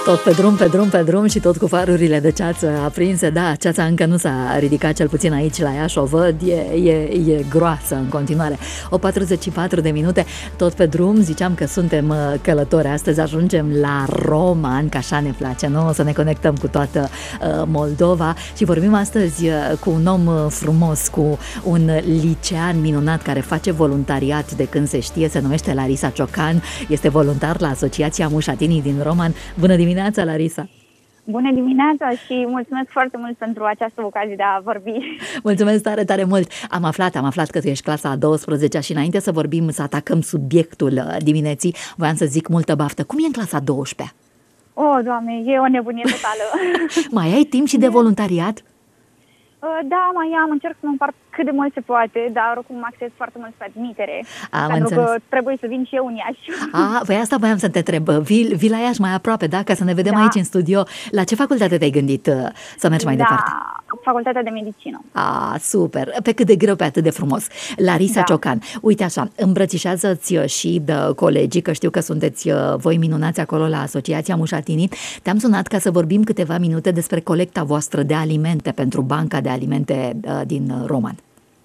Tot pe drum, pe drum, pe drum și tot cu farurile de ceață aprinse. Da, ceața încă nu s-a ridicat, cel puțin aici la Iași, o văd, e groasă în continuare. 44 de minute, tot pe drum, ziceam că suntem călători. Astăzi ajungem la Roman, că așa ne place, nu? Să ne conectăm cu toată Moldova și vorbim astăzi cu un om frumos, cu un licean minunat care face voluntariat de când se știe, se numește Larisa Ciocan, este voluntar la Asociația Mușatinii din Roman. Bună dimineața, Larisa! Bună dimineața și mulțumesc foarte mult pentru această ocazie de a vorbi. Mulțumesc tare, tare mult! Am aflat că tu ești clasa a 12-a și înainte să vorbim, să atacăm subiectul dimineții, voiam să zic multă baftă. Cum e în clasa 12-a? Oh, Doamne, e o nebunie totală! Mai ai timp și de voluntariat? Da, mai am, încerc să mă împart cât de mult se poate, dar oricum mă axez foarte mult pe admitere, pentru că trebuie să vin și eu în Iași. Păi asta voiam să te întreb, vii la Iași mai aproape, da? Ca să ne vedem aici în studio. La ce facultate te-ai gândit să mergi mai departe? Facultatea de medicină. Super! Pe cât de greu, pe atât de frumos. Larisa Ciocan, uite așa, îmbrățișează-ți și de colegii, că știu că sunteți voi minunați acolo la Asociația Mușatinii. Te-am sunat ca să vorbim câteva minute despre colecta voastră de alimente pentru Banca de Alimente din Roman.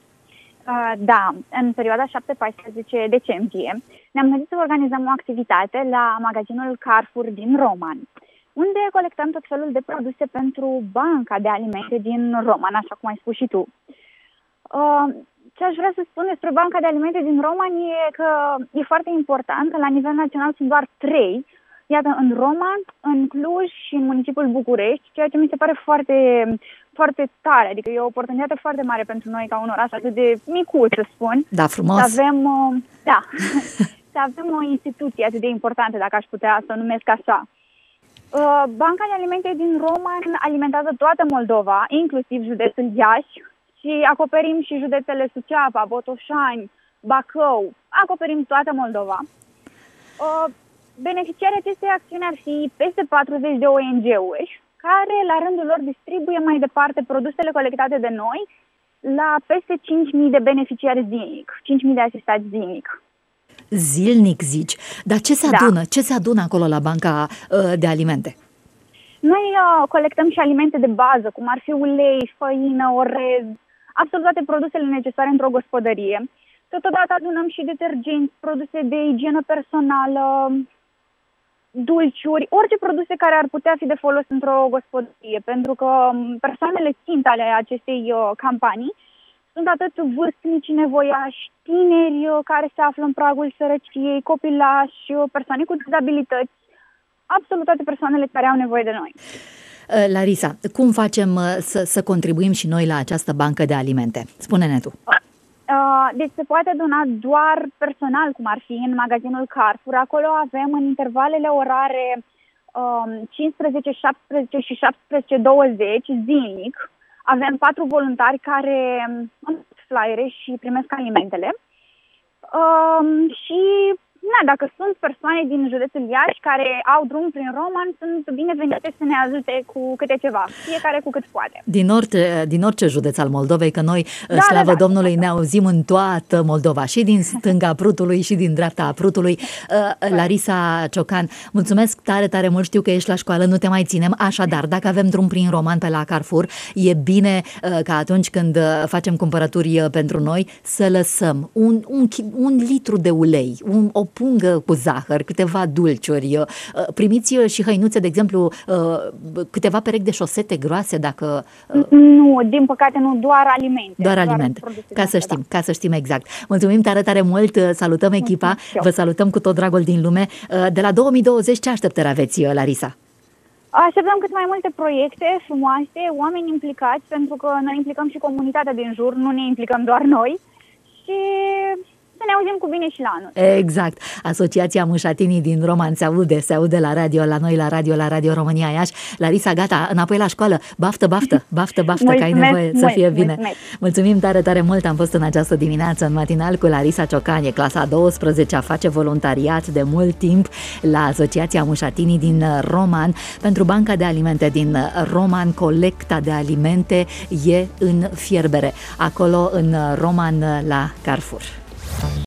Da, în perioada 7-14 decembrie ne-am gândit să organizăm o activitate la magazinul Carrefour din Roman, unde colectăm tot felul de produse pentru Banca de Alimente din Roman, așa cum ai spus și tu. Ce aș vrea să spun despre Banca de Alimente din Roman e că e foarte important că la nivel național sunt doar 3, iată, în Roman, în Cluj și în municipiul București, ceea ce mi se pare foarte, foarte tare, adică e o oportunitate foarte mare pentru noi ca un oraș atât de micuț, să spun. Da, frumos. Să avem, să avem o instituție atât de importantă, dacă aș putea să o numesc așa. Banca de Alimente din Roman alimentează toată Moldova, inclusiv județul Iași, și acoperim și județele Suceava, Botoșani, Bacău, acoperim toată Moldova. Beneficiarii acestei acțiuni ar fi peste 40 de ONG-uri, care la rândul lor distribuie mai departe produsele colectate de noi la peste 5.000 de beneficiari zilnic, 5.000 de asistați zilnic. Zilnic, zici? Dar ce se adună? Ce se adună acolo la Banca de Alimente? Noi colectăm și alimente de bază, cum ar fi ulei, făină, orez, absolut toate produsele necesare într-o gospodărie. Totodată adunăm și detergenți, produse de igienă personală, dulciuri, orice produse care ar putea fi de folos într-o gospodărie, pentru că persoanele țintă ale acestei campanii sunt atât vârstnici nevoiași, tineri care se află în pragul sărăciei, copilași, persoane cu dizabilități, absolut toate persoanele care au nevoie de noi. Larisa, cum facem să contribuim și noi la această bancă de alimente? Spune-ne tu. Deci se poate dona doar personal, cum ar fi în magazinul Carrefour. Acolo avem în intervalele orare 15, 17 și 17:20 zilnic. Avem 4 voluntari care împart flyere și primesc alimentele. Și dacă sunt persoane din județul Iași care au drum prin Roman, sunt binevenite să ne ajute cu câte ceva, fiecare cu cât poate. Din orice județ al Moldovei, că noi, slavă Domnului, ne auzim în toată Moldova, și din stânga Prutului și din dreapta Prutului. Larisa Ciocan, mulțumesc tare, tare mult, știu că ești la școală, nu te mai ținem, așadar, dacă avem drum prin Roman pe la Carrefour, e bine ca atunci când facem cumpărături pentru noi să lăsăm un litru de ulei, o pungă cu zahăr, câteva dulciuri, primiți și hăinuțe, de exemplu, câteva perechi de șosete groase, dacă... Nu, din păcate nu, doar alimente. Doar alimente, ca să știm exact. Mulțumim tare, tare mult, salutăm echipa, vă salutăm cu tot dragul din lume. De la 2020 ce așteptări aveți, Larisa? Așteptăm cât mai multe proiecte frumoase, oameni implicați, pentru că noi implicăm și comunitatea din jur, nu ne implicăm doar noi, și să ne auzim cu bine și la anul. Exact. Asociația Mușatinii din Roman se aude la radio, la noi la Radio România Iași. Larisa, gata, înapoi la școală. Baftă, că ai nevoie să fie bine. Mulțumim tare, tare mult. Am fost în această dimineață în matinal cu Larisa Ciocan, clasa 12-a, face voluntariat de mult timp la Asociația Mușatinii din Roman. Pentru Banca de Alimente din Roman, colecta de alimente e în fierbere, acolo în Roman la Carrefour.